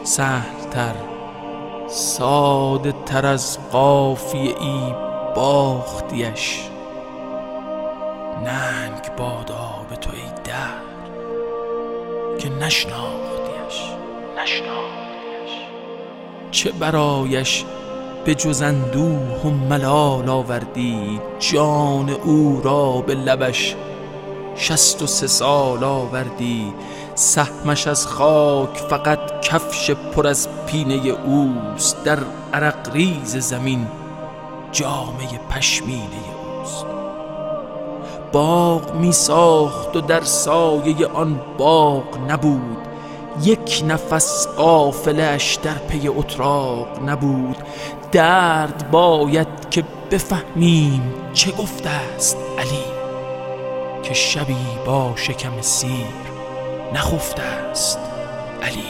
سهل‌تر، ساده تر از قافیه ای باختیش. ننگ بادا به تو ای دهر که نشناختیش. چه برایش به جز اندوه و ملال آوردی؟ جان او را به لبش 63 سال آوردی. سهمش از خاک فقط کفش پر از پینه اوست، در عرق ریز زمین جامه پشمینه اوست. باغ می ساخت و در سایه آن باغ نبود، یک نفس قافله اش در پی اتراق نبود. درد باید که بفهمیم چه گفته است علی، که شبی با شکم سیر نخفته است علی.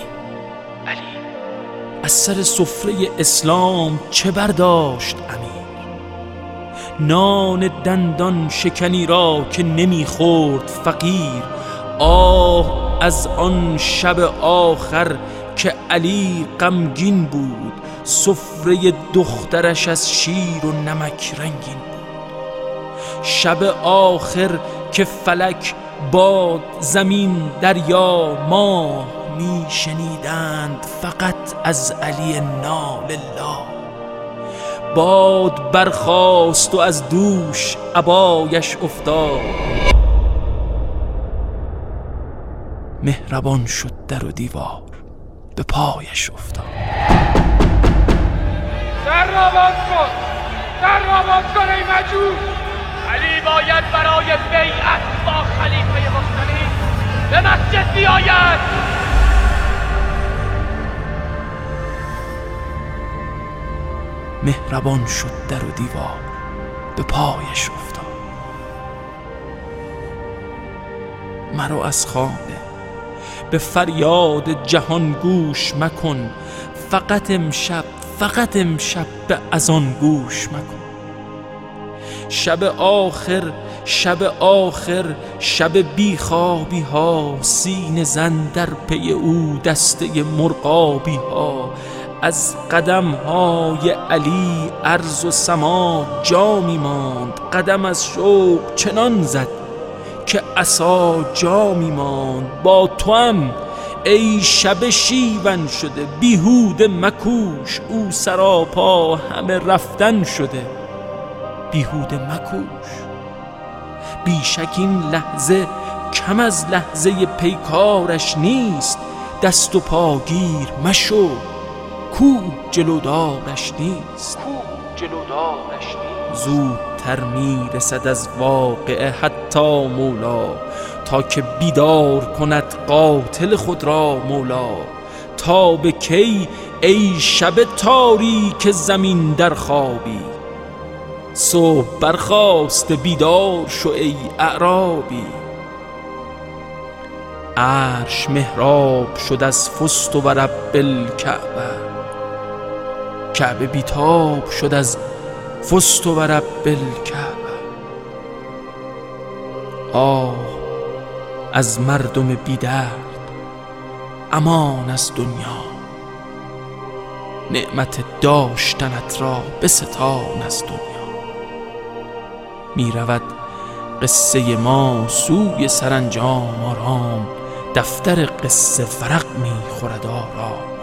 از سر سفره اسلام چه برداشت امیر؟ نان دندان شکنی را که نمیخورد فقیر. آه از آن شب آخر که علی غمگین بود، سفره دخترش از شیر و نمک رنگین بود. شب آخر که فلک، باد، زمین، دریا، ماه می شنیدند فقط از علی نال الله. باد برخاست و از دوش عبایش افتاد، مهربان شد در و دیوار به پایش افتاد. در را باز کن ای مجوس! علی باید برای بیعت با خلیفه مسلمین به مسجد بیاید. مهربان شد در و دیوار به پایش افتاد. مرو از خانه به فریاد جهان گوش مکن، فقط امشب به اذان گوش مکن. شب آخر شب بیخوابی ها، سینه زن در پی او دسته مرغابی ها. از قدم های علی ارض و سما جا می ماند، قدم از شوق چنان زد که عصا جا می ماند. با توام ای شب شیون شده، بیهوده مکوش، او سراپا همه رفتن شده، بیهوده مکوش. بیشک این لحظه کم از لحظه پیکارش نیست، دست و پاگیر مشو کو جلودارش نیست. زودتر میرسد از واقعه حتی مولا، تا که بیدار کند قاتل خود را مولا. تا به کی ای شب تاریک زمین در خوابی؟ صبح برخاست بیدار شو ای اعرابی. عرش محراب شد از فست و رب الکعبه، کعبه بیتاب شد از فست و رب الکعبه. آه از مردم بیدرد امان از دنیا، نعمت داشتنت را بستان از دنیا. می رود قصه ما سوی سرانجام آرام، دفتر قصه ورق می خورد آرام.